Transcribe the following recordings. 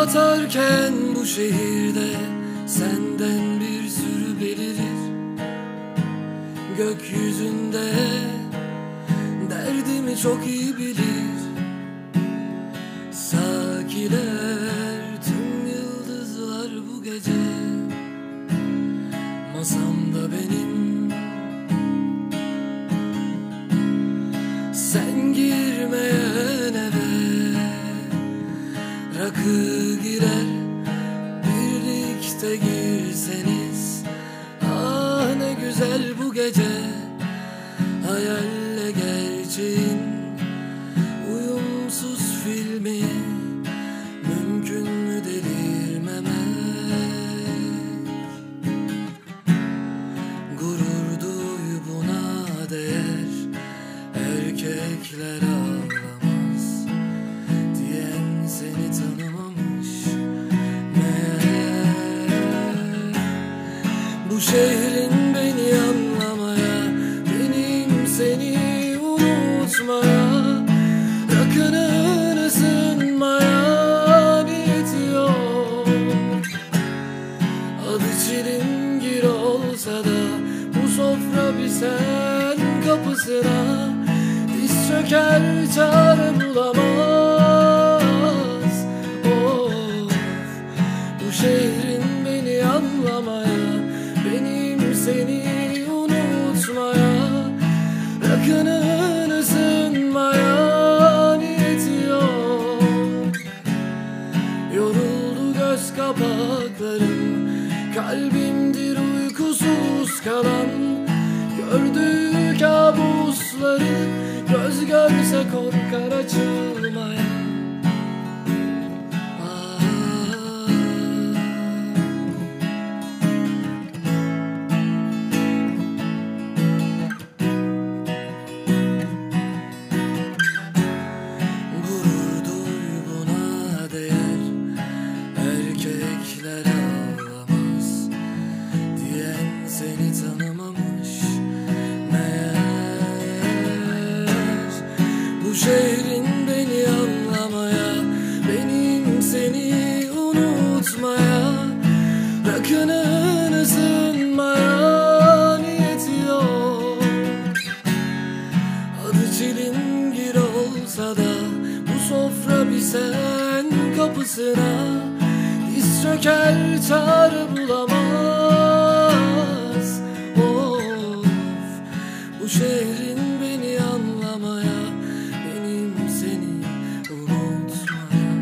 atarken bu şehirde senden bir sürü belirir. Gökyüzünde derdimi çok iyi bilir. Sakiler tüm yıldızlar bu gece masamda benim. Sen girmeyen eve rakı girer, birlikte girseniz. Ah ne güzel bu gece, hayalle gerçeğin uyumsuz filmi. Mümkün mü delirmemek? Gurur duy, buna değer. Erkekler ağlamaz diyen seni tanımamış meğer. Bu şehrin beni anlamaya, benim seni unutmaya, rakının ısınmaya niyeti yok. Adı çilingir olsa da bu sofra bir sen kapısına. Diz çöker çare bulamaz. Of, bu şehrin beni anlamaya, benim seni unutmaya, rakının ısınmaya niyeti yok. Yoruldu göz kapaklarım, kalbimdir uykusuz kalan. Gördüğü kabusları göz görse korkar açılmaya. Gurur duy, buna değer. Erkekler ağlamaz diyen seni tanımamış meğer. Bu şehrin beni anlamaya, benim seni unutmaya, rakının ısınmaya niyeti yok. Adı çilingir olsa da bu sofra bir sen kapısına. Diz çöker çare bulamaz. Of, bu şehrin beni anlamaya, benim seni unutmaya,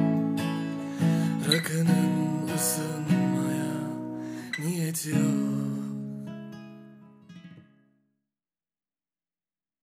rakının ısınmaya niyeti yok.